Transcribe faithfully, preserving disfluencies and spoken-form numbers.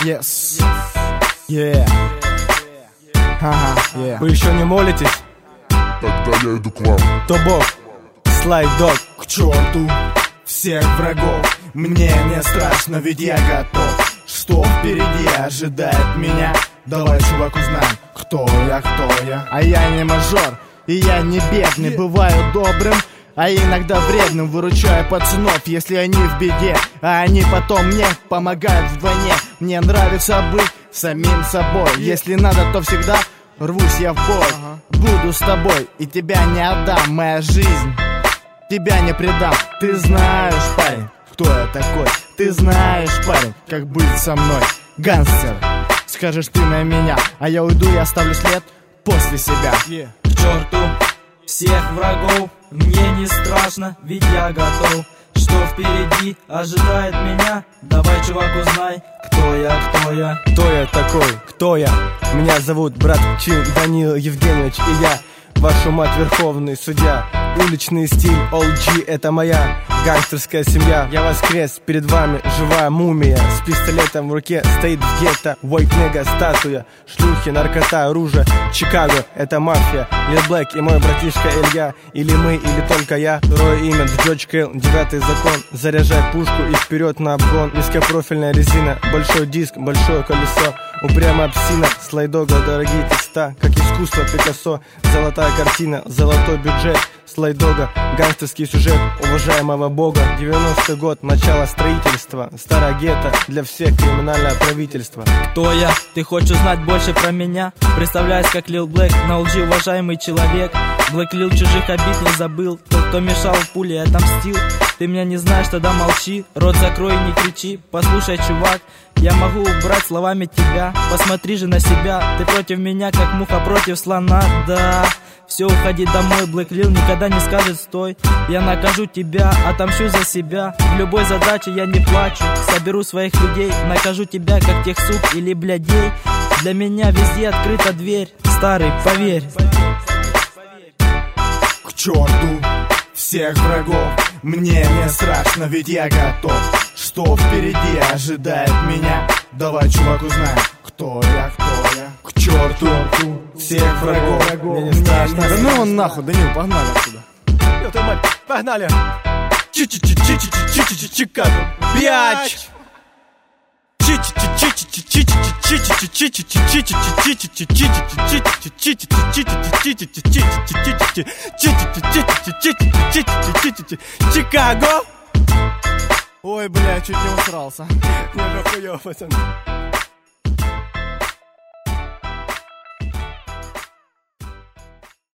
Yes. Yeah. Ага, yeah. Вы еще не молитесь? Тогда я иду к вам. То бог, слайдог. К черту всех врагов, мне не страшно, ведь я готов. Что впереди ожидает меня? Давай, чувак, узнаем, кто я, кто я. А я не мажор, и я не бедный. Бываю добрым, а иногда вредным. Выручаю пацанов, если они в беде, а они потом мне помогают вдвойне. Мне нравится быть самим собой. Если надо, то всегда рвусь я в бой. Буду с тобой, и тебя не отдам. Моя жизнь, тебя не предам. Ты знаешь, парень, кто я такой. Ты знаешь, парень, как быть со мной. Гангстер, скажешь ты на меня, а я уйду и оставлю след после себя. yeah. К черту всех врагов, мне не страшно, ведь я готов. Что впереди ожидает меня? Давай, чувак, узнай, кто я, кто я. Кто я такой, кто я? Меня зовут брат Чин Данил Евгеньевич, и я вашу мать верховный судья. Уличный стиль, ол джи, это моя гангстерская семья. Я воскрес, перед вами живая мумия. С пистолетом в руке стоит в гетто White Nigga статуя. Шлюхи, наркота, оружие, Чикаго, это мафия. Lil Black и мой братишка Илья. Или мы, или только я. Второе имя Джордж Кейл, девятый закон. Заряжай пушку и вперед на обгон. Низкопрофильная резина, большой диск, большое колесо. Упрямая псина, слайдога, дорогие текста. Как искусство Пикассо, золотая картина, золотой бюджет. Слайдога, гангстерский сюжет уважаемого бога. Девяностый год, начало строительства. Старая гетто, для всех криминальное правительство. Кто я? Ты хочешь узнать больше про меня? Представляюсь как Lil Black, на лжи уважаемый человек. Black Lil чужих обид не забыл. Тот, кто мешал пуле, отомстил. Ты меня не знаешь, тогда молчи. Рот закрой и не кричи. Послушай, чувак, я могу убрать словами тебя. Посмотри же на себя. Ты против меня, как муха против слона. Да, все, уходи домой. Black Lil никогда не скажет стой. Я накажу тебя, отомщу за себя. В любой задаче я не плачу. Соберу своих людей, накажу тебя, как тех сук или блядей. Для меня везде открыта дверь. Старый, поверь. К черту всех врагов, мне не страшно, ведь я готов. Что впереди ожидает меня? Давай, чувак, узнаем, кто я, кто я. К черту всех врагов, мне не страшно. Да ну он нахуй, Данил, погнали отсюда. Ёпта мать, погнали. Чикаго, бьяч. Чикаго. Ой, бля, чуть не усрался. Не, ну хуёво, пацан.